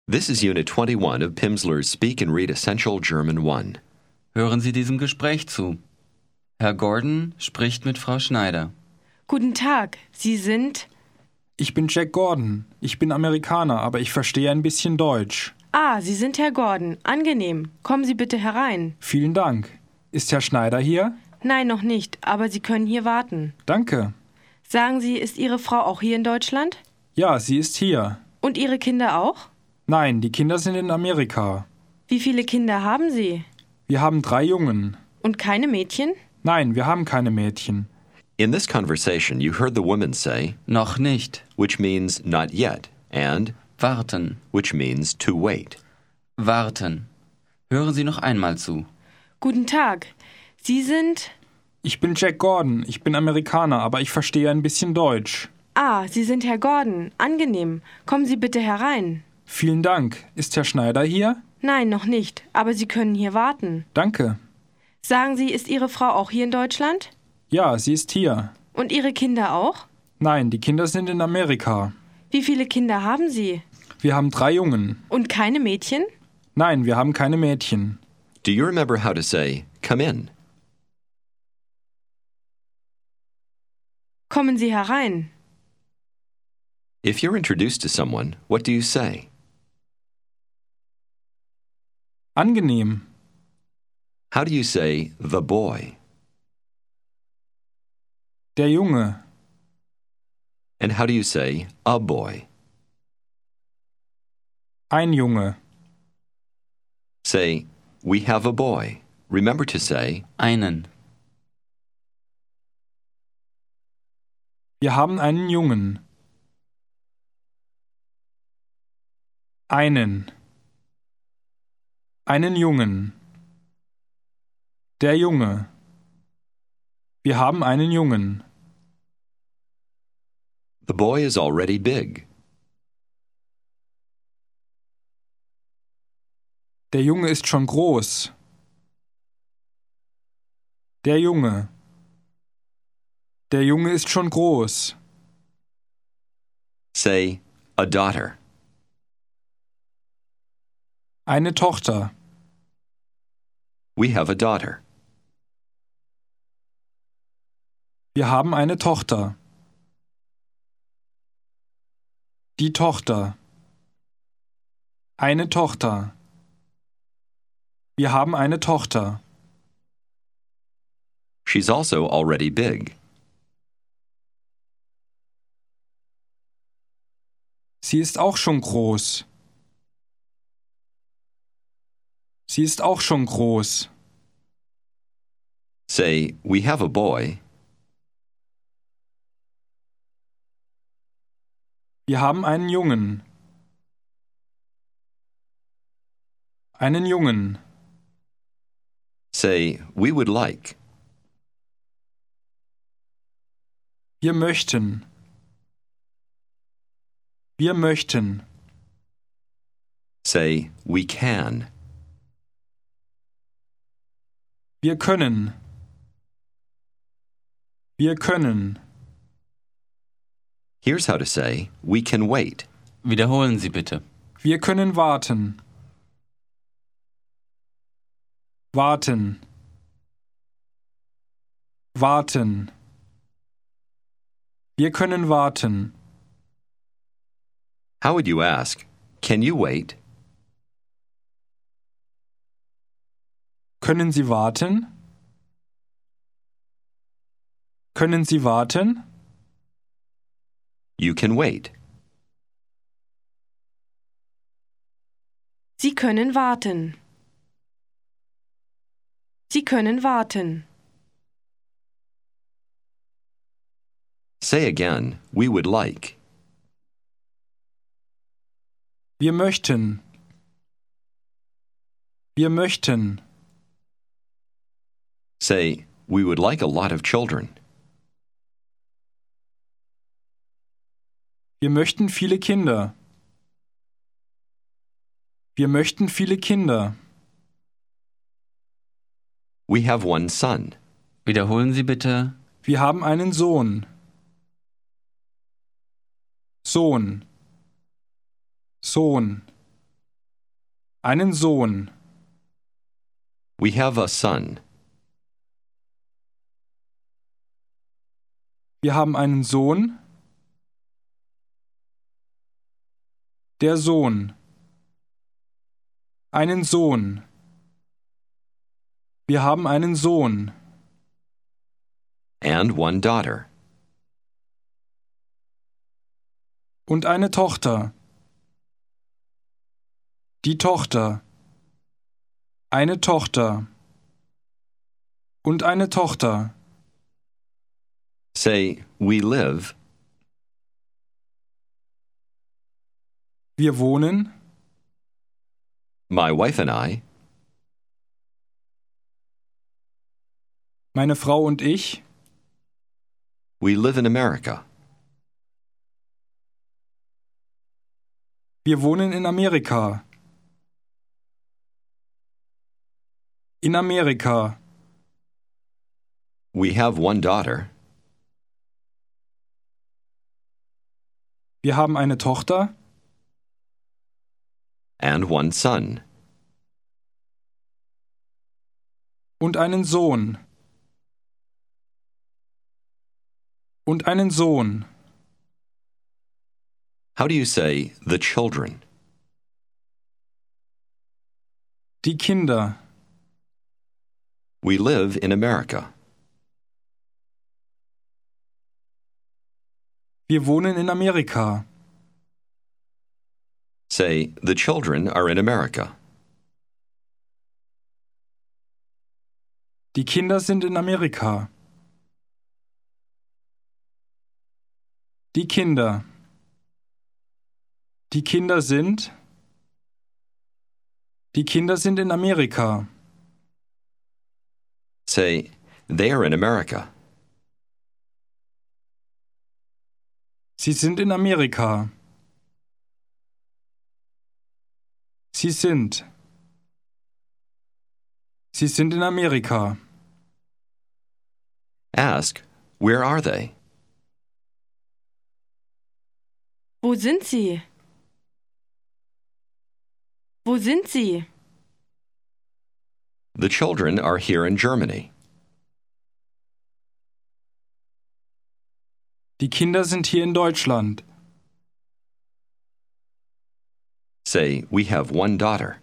This is Unit 21 of Pimsleur's Speak and Read Essential German 1. Hören Sie diesem Gespräch zu. Herr Gordon spricht mit Frau Schneider. Guten Tag, Sie sind... Ich bin Jack Gordon. Ich bin Amerikaner, aber ich verstehe ein bisschen Deutsch. Ah, Sie sind Herr Gordon. Angenehm. Kommen Sie bitte herein. Vielen Dank. Ist Herr Schneider hier? Nein, noch nicht, aber Sie können hier warten. Danke. Sagen Sie, ist Ihre Frau auch hier in Deutschland? Ja, sie ist hier. Und Ihre Kinder auch? Nein, die Kinder sind in Amerika. Wie viele Kinder haben Sie? Wir haben 3 Jungen. Und keine Mädchen? Nein, wir haben keine Mädchen. In this conversation, you heard the woman say, Noch nicht. which means not yet, and Warten. which means to wait. Warten. Hören Sie noch einmal zu. Guten Tag. Sie sind... Ich bin Jack Gordon. Ich bin Amerikaner, aber ich verstehe ein bisschen Deutsch. Ah, Sie sind Herr Gordon. Angenehm. Kommen Sie bitte herein. Vielen Dank. Ist Herr Schneider hier? Nein, noch nicht, aber Sie können hier warten. Danke. Sagen Sie, ist Ihre Frau auch hier in Deutschland? Ja, sie ist hier. Und Ihre Kinder auch? Nein, die Kinder sind in Amerika. Wie viele Kinder haben Sie? Wir haben 3 Jungen. Und keine Mädchen? Nein, wir haben keine Mädchen. Do you remember how to say, come in? Kommen Sie herein. If you're introduced to someone, what do you say? Angenehm. How do you say, the boy? Der Junge. And how do you say, a boy? Ein Junge. Say, we have a boy. Remember to say, Einen. Wir haben einen Jungen. Einen. Einen Jungen. Der Junge. Wir haben einen Jungen. the boy is already big. Der Junge ist schon groß. Der Junge. Der Junge ist schon groß. Say, a daughter. Eine Tochter. We have a daughter. Wir haben eine Tochter. Die Tochter. Eine Tochter. Wir haben eine Tochter. She's also already big. Sie ist auch schon groß. Sie ist auch schon groß. Say, we have a boy. Wir haben einen Jungen. Einen Jungen. Say, we would like. Wir möchten. Wir möchten. Say, we can. Wir können. Wir können. Here's how to say, we can wait. Wiederholen Sie bitte. Wir können warten. Warten. Warten. Wir können warten. How would you ask, can you wait? Können Sie warten? Können Sie warten? You can wait. Sie können warten. Sie können warten. Say again, we would like. Wir möchten. Wir möchten. Say, we would like a lot of children. Wir möchten viele Kinder. Wir möchten viele Kinder. We have one son. Wiederholen Sie bitte. Wir haben einen Sohn. Sohn. Sohn. Einen Sohn. We have a son. Wir haben einen Sohn. Der Sohn. Einen Sohn. Wir haben einen Sohn. And one daughter. Und eine Tochter. Die Tochter. Eine Tochter. Und eine Tochter. Say, we live. Wir wohnen. My wife and I. Meine Frau und ich. We live in America. Wir wohnen in Amerika. In Amerika. We have one daughter. Wir haben eine Tochter. And one son. Und einen Sohn. Und einen Sohn. How do you say the children? Die Kinder. We live in America. Wir wohnen in Amerika. Say, the children are in America. Die Kinder sind in Amerika. Die Kinder. Die Kinder sind. Die Kinder sind in Amerika. Say, they are in America. Sie sind in Amerika. Sie sind. Sie sind in Amerika. Ask, where are they? Wo sind sie? Wo sind sie? The children are here in Germany. Die Kinder sind hier in Deutschland. Say, we have one daughter.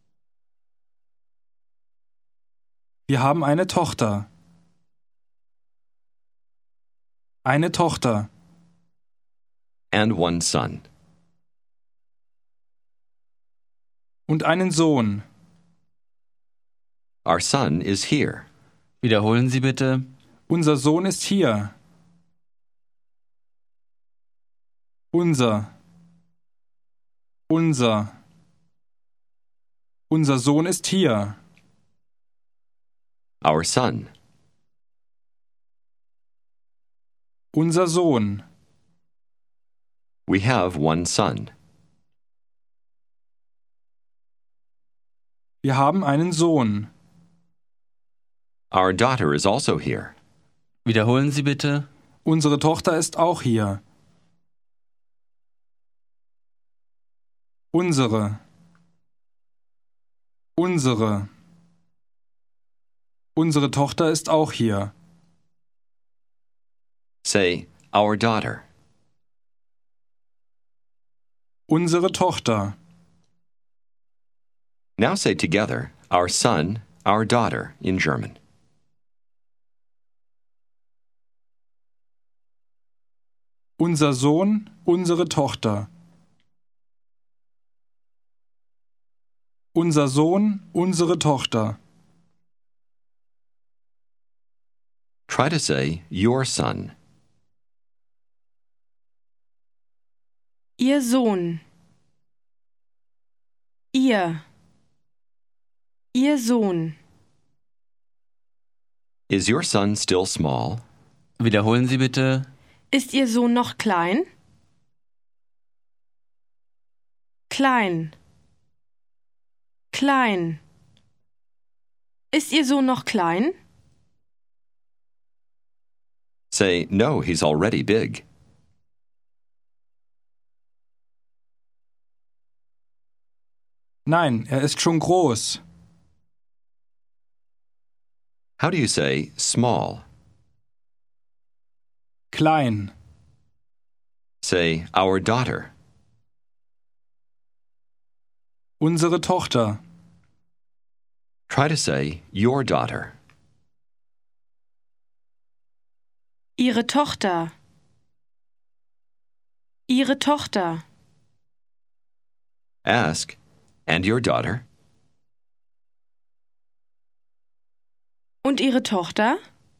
Wir haben eine Tochter. Eine Tochter. And one son. Und einen Sohn. Our son is here. Wiederholen Sie bitte. Unser Sohn ist hier. Unser. Unser Sohn ist hier. Our son. Unser Sohn. We have one son. Wir haben einen Sohn. Our daughter is also here. Wiederholen Sie bitte. Unsere Tochter ist auch hier. Unsere. Unsere Tochter ist auch hier. Say, our daughter. Unsere Tochter. Now say together, our son, our daughter in German. Unser Sohn, unsere Tochter. Unser Sohn, unsere Tochter. Try to say, your son. Ihr Sohn. Ihr Sohn. Is your son still small? Wiederholen Sie bitte. Ist Ihr Sohn noch klein? Klein. Klein. Ist Ihr Sohn noch klein? Say, no, he's already big. Nein, er ist schon groß. How do you say small? Klein. Say our daughter. Unsere Tochter. Try to say your daughter. Ihre Tochter. Ihre Tochter. Ask, and your daughter? Und Ihre Tochter?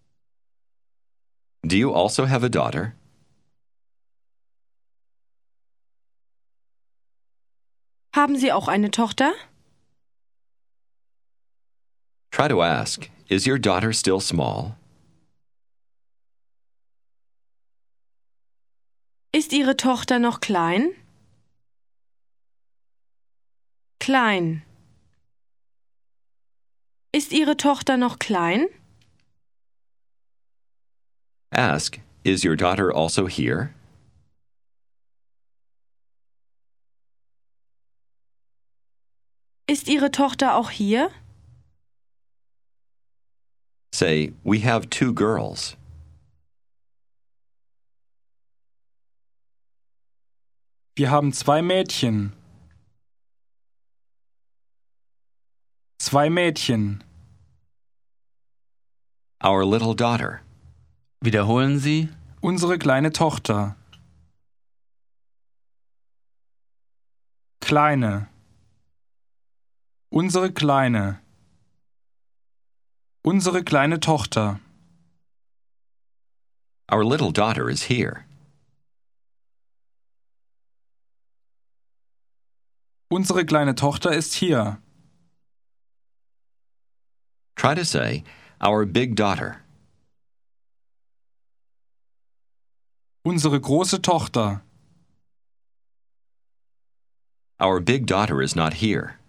Do you also have a daughter? Haben Sie auch eine Tochter? Try to ask, is your daughter still small? Ist Ihre Tochter noch klein? Klein. Ist Ihre Tochter noch klein? Ask, is your daughter also here? Ist Ihre Tochter auch hier? Say, we have 2 girls. Wir haben 2 Mädchen. 2 Mädchen. Our little daughter. Wiederholen Sie. Unsere kleine Tochter. Kleine. Unsere kleine. Unsere kleine Tochter. Our little daughter is here. Unsere kleine Tochter ist hier. Try to say, our big daughter. Unsere große Tochter. Our big daughter is not here.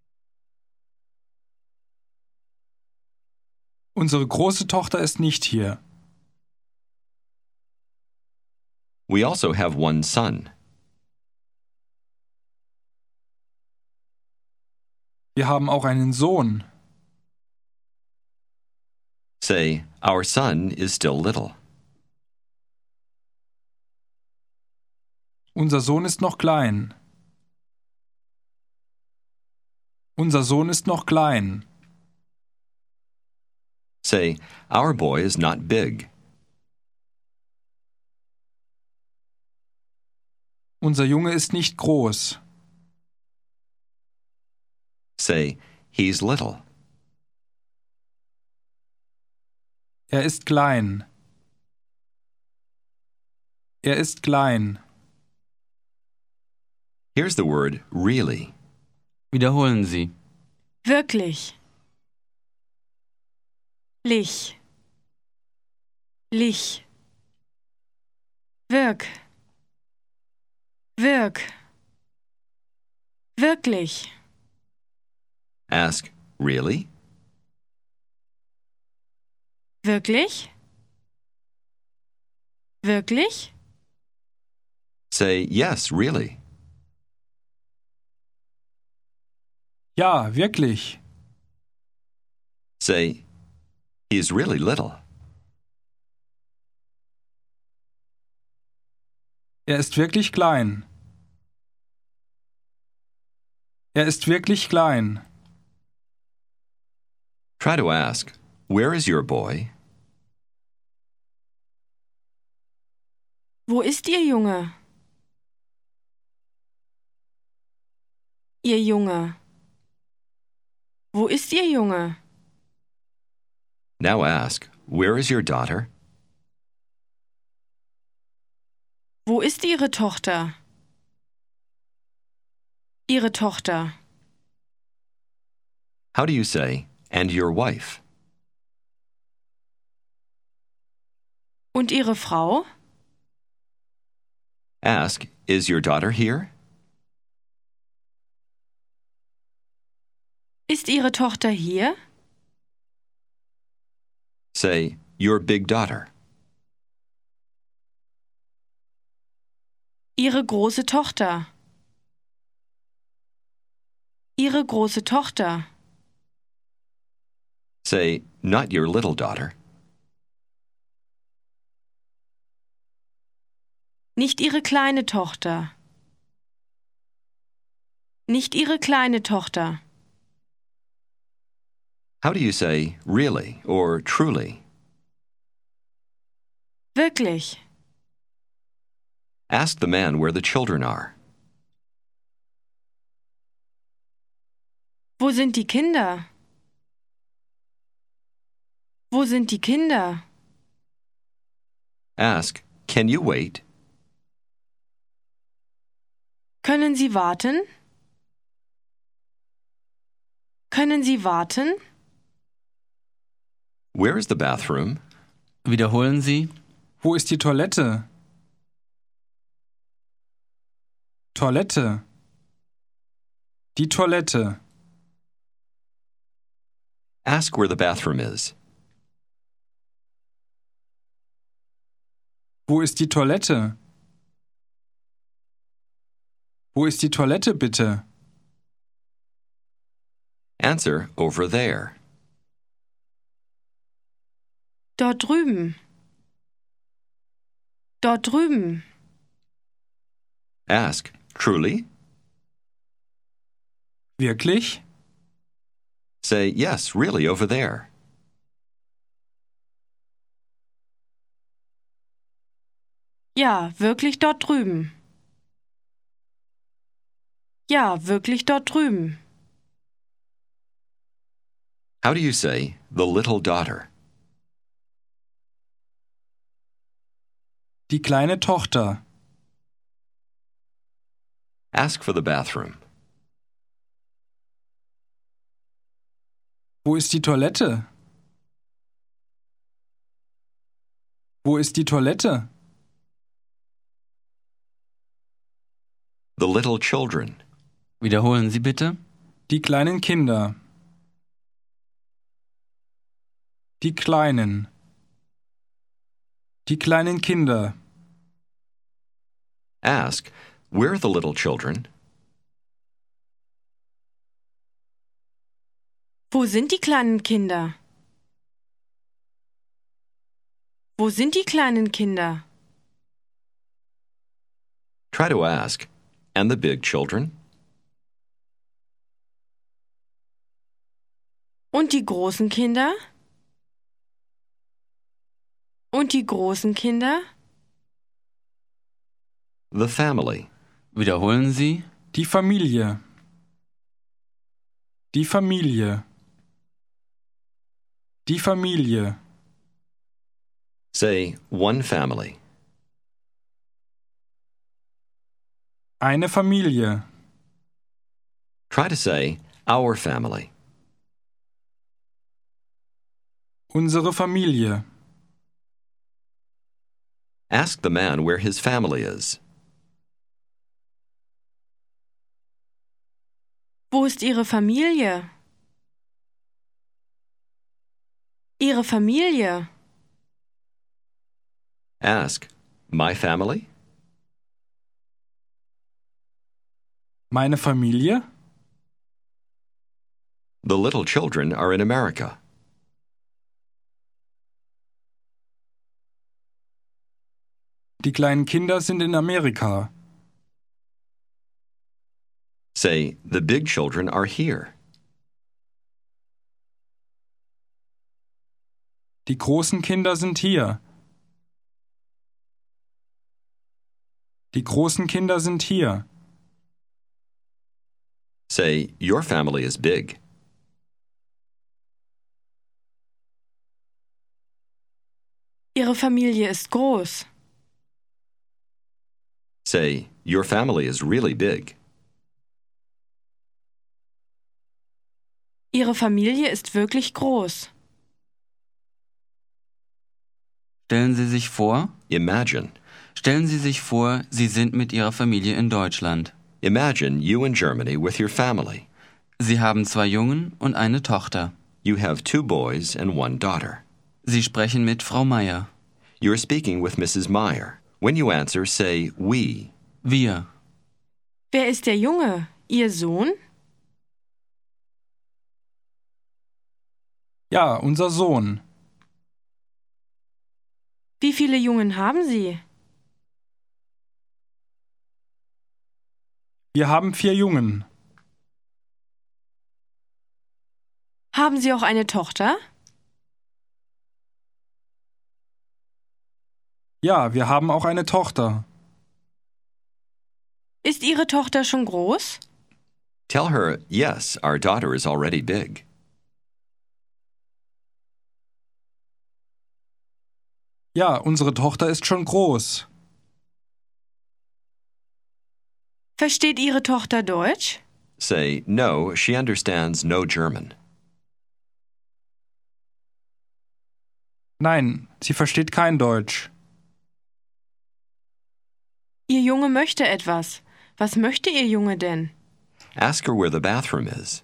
Unsere große Tochter ist nicht hier. We also have 1 son. Wir haben auch einen Sohn. Say, our son is still little. Unser Sohn ist noch klein. Unser Sohn ist noch klein. Say, our boy is not big. Unser Junge ist nicht groß. Say, he's little. Er ist klein. Er ist klein. Here's the word really. Wiederholen Sie. Wirklich. Lich. Lich. Wirk. Wirk. Wirklich. Ask, really? Wirklich? Wirklich? Say, yes, really. Ja, wirklich. Say, he's really little. Er ist wirklich klein. Er ist wirklich klein. Try to ask, where is your boy? Wo ist Ihr Junge? Ihr Junge. Wo ist Ihr Junge? Now ask, where is your daughter? Wo ist Ihre Tochter? Ihre Tochter. How do you say, and your wife? Und Ihre Frau? Ask, is your daughter here? Ist Ihre Tochter hier? Say, your big daughter. Ihre große Tochter. Ihre große Tochter. Say, not your little daughter. Nicht Ihre kleine Tochter. Nicht Ihre kleine Tochter. How do you say really or truly? Wirklich. Ask the man where the children are. Wo sind die Kinder? Wo sind die Kinder? Ask, can you wait? Können Sie warten? Können Sie warten? Where is the bathroom? Wiederholen Sie. Wo ist die Toilette? Toilette. Die Toilette. Ask where the bathroom is. Wo ist die Toilette? Wo ist die Toilette bitte? Answer, over there. Dort drüben. Dort drüben. Ask, truly? Wirklich? Say, yes, really, over there. Ja, wirklich dort drüben. Ja, wirklich dort drüben. How do you say, the little daughter? Die kleine Tochter. Ask for the bathroom. Wo ist die Toilette? Wo ist die Toilette? The little children. Wiederholen Sie bitte. Die kleinen Kinder. Die kleinen. Die kleinen Kinder. Ask, where are the little children? Wo sind die kleinen Kinder? Wo sind die kleinen Kinder? Try to ask, and the big children? Und die großen Kinder? Und die großen Kinder? The family. Wiederholen Sie. Die Familie. Die Familie. Die Familie. Say, one family. Eine Familie. Try to say, our family. Unsere Familie. Ask the man where his family is. Wo ist Ihre Familie? Ihre Familie. Ask, my family? Meine Familie? The little children are in America. Die kleinen Kinder sind in Amerika. Say, the big children are here. Die großen Kinder sind hier. Die großen Kinder sind hier. Say, your family is big. Ihre Familie ist groß. Say, your family is really big. Ihre Familie ist wirklich groß. Stellen Sie sich vor. Imagine. Stellen Sie sich vor, Sie sind mit Ihrer Familie in Deutschland. Imagine you in Germany with your family. Sie haben 2 Jungen und eine Tochter. You have 2 boys and 1 daughter. Sie sprechen mit Frau Meier. You are speaking with Mrs. Meyer. When you answer, say we. Wir. Wer ist der Junge? Ihr Sohn? Ja, unser Sohn. Wie viele Jungen haben Sie? Wir haben 4 Jungen. Haben Sie auch eine Tochter? Ja, wir haben auch eine Tochter. Ist Ihre Tochter schon groß? Tell her, yes, our daughter is already big. Ja, unsere Tochter ist schon groß. Versteht Ihre Tochter Deutsch? Say, no, she understands no German. Nein, sie versteht kein Deutsch. Ihr Junge möchte etwas. Was möchte Ihr Junge denn? Ask her where the bathroom is.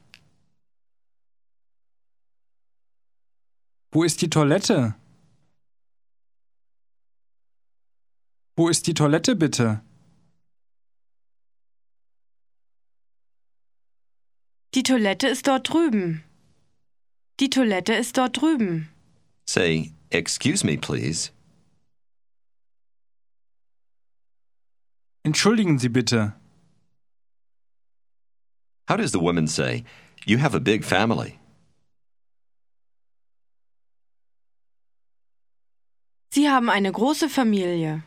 Wo ist die Toilette? Wo ist die Toilette bitte? Die Toilette ist dort drüben. Die Toilette ist dort drüben. Say, excuse me, please. Entschuldigen Sie bitte. How does the woman say, you have a big family? Sie haben eine große Familie.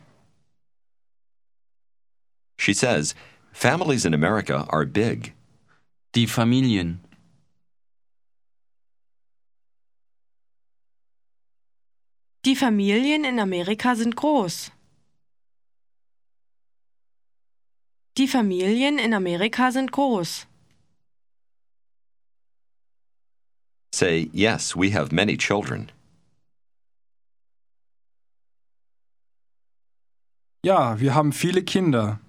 She says, families in America are big. Die Familien. Die Familien in Amerika sind groß. Die Familien in Amerika sind groß. Say, yes, we have many children. Ja, wir haben viele Kinder.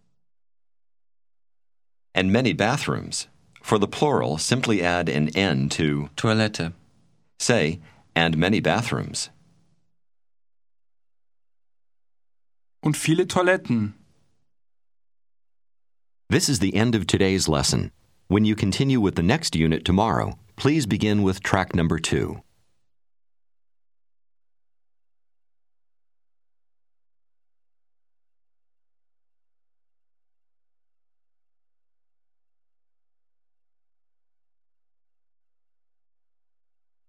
And many bathrooms. For the plural, simply add an N to, Toilette. say, and many bathrooms. Und viele Toiletten. This is the end of today's lesson. When you continue with the next unit tomorrow, please begin with track number 2.